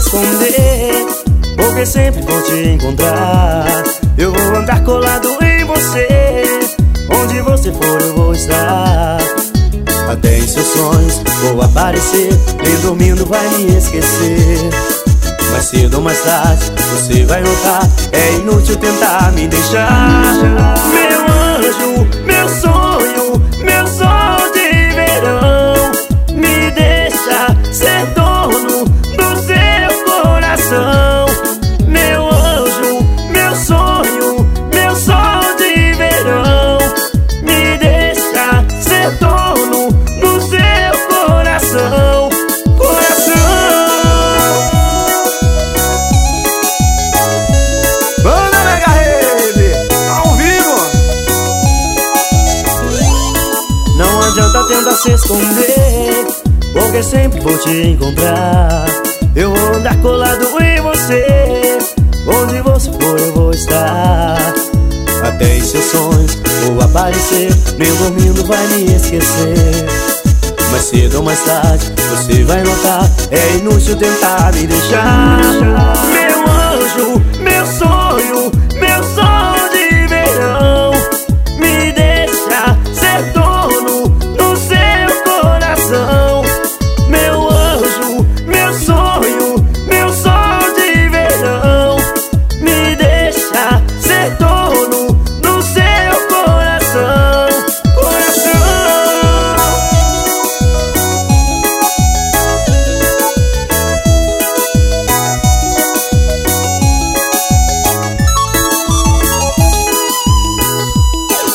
esconder, porque sempre vou te encontrar. Eu vou andar colado em você, onde você for eu vou estar. Até em seus sonhos vou aparecer, nem dormindo vai me esquecer. Mais cedo ou mais tarde você vai notar, é inútil tentar me deixar. Meu anjo, meu sonho, meu sol de verão, me deixa ser dono do seu coração. Meu anjo, meu sonho, meu sol de verão, me deixa ser dono do seu coração. Não adianta tentar se esconder, porque sempre vou te encontrar. Eu vou andar colado em você, onde você for eu vou estar. Até em seus sonhos vou aparecer, nem dormindo vai me esquecer. Mais cedo ou mais tarde você vai notar, é inútil tentar me deixar. Meu anjo, meu